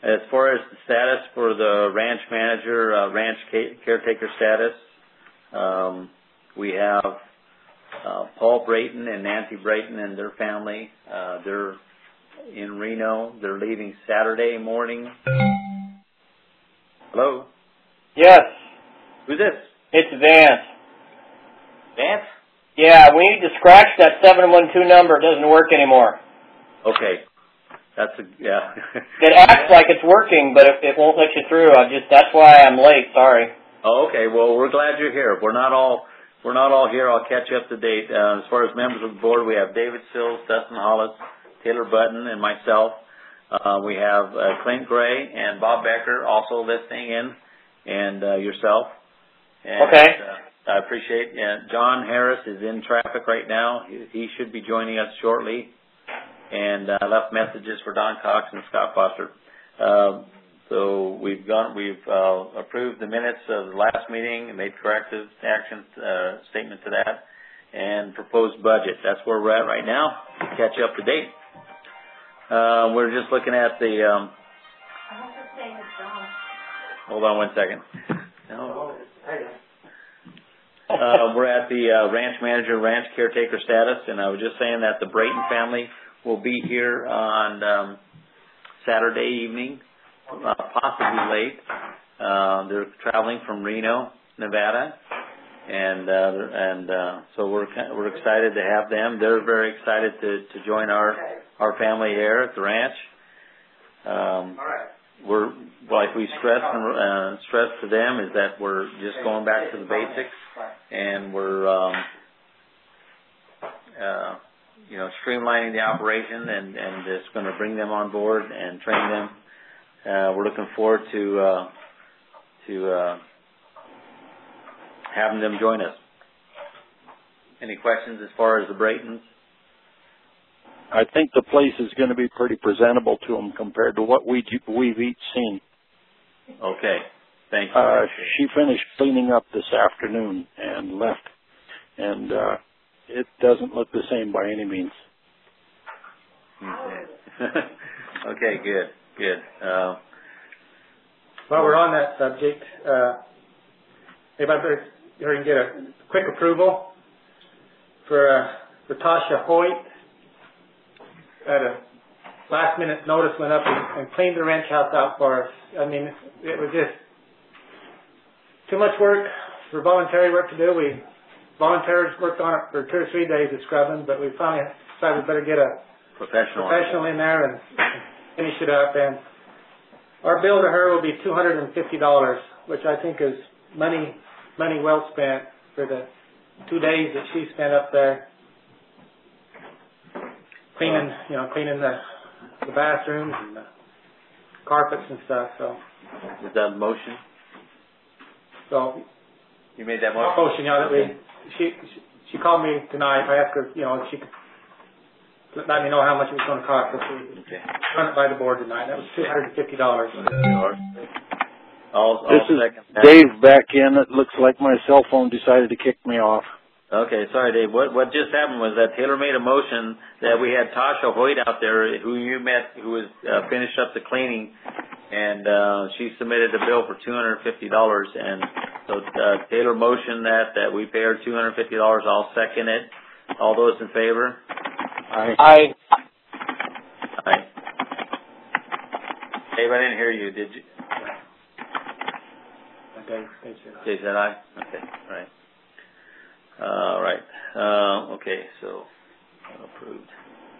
As far as the status for the ranch manager, ranch caretaker status, we have Paul Brayton and Nancy Brayton and their family. They're in Reno. They're leaving Saturday morning. Hello? Yes. Who's this? It's Vance. Vance? Yeah, we need to scratch that 712 number. It doesn't work anymore. Okay. Yeah. It acts like it's working, but it won't let you through. That's why I'm late. Sorry. Oh, okay. Well, we're glad you're here. We're not all here. I'll catch you up to date. As far as members of the board, we have David Sills, Dustin Hollis, Taylor Button, and myself. We have Clint Gray and Bob Becker also listening in, and yourself. And, okay. I appreciate. John Harris is in traffic right now. He should be joining us shortly. And I left messages for Don Cox and Scott Foster. So we've approved the minutes of the last meeting and made corrective action statement to that, and proposed budget. That's where we're at right now. Catch you up to date. We're just looking at the. Hold on 1 second. No. We're at the ranch manager, ranch caretaker status, and I was just saying that the Brayton family will be here on Saturday evening, possibly late. They're traveling from Reno, Nevada, and so we're excited to have them. They're very excited to join our family here at the ranch. We're like we stress to them is that we're just going back to the basics, and we're streamlining the operation, and it's going to bring them on board and train them. We're looking forward to having them join us. Any questions as far as the Braytons? I think the place is going to be pretty presentable to them compared to what we've each seen. Okay, thank you. She finished cleaning up this afternoon and left, and it doesn't look the same by any means. Okay, good. While we're on that subject, everybody can get a quick approval for Tasha Hoyt. At a last minute notice went up and cleaned the ranch house out for us. I mean, it was just too much work for voluntary work to do. We volunteers worked on it for 2 or 3 days of scrubbing, but we finally decided we better get a professional in there and finish it up. And our bill to her will be $250, which I think is money well spent for the 2 days that she spent up there cleaning the bathrooms and the carpets and stuff. So is that a motion? So you made that motion? That she called me tonight. I asked her, if she could let me know how much it was going to cost us. Okay. Run it by the board tonight. That was $250. This is Dave back in. It looks like my cell phone decided to kick me off. Okay, sorry, Dave. What just happened was that Taylor made a motion that we had Tasha Hoyt out there, who you met, who was finished up the cleaning, and she submitted a bill for $250. And so Taylor motioned that we pay her $250. I'll second it. All those in favor? Aye. Aye. Dave, I didn't hear you. Did you? Dave said aye. Okay, all right. All right. Okay, so approved.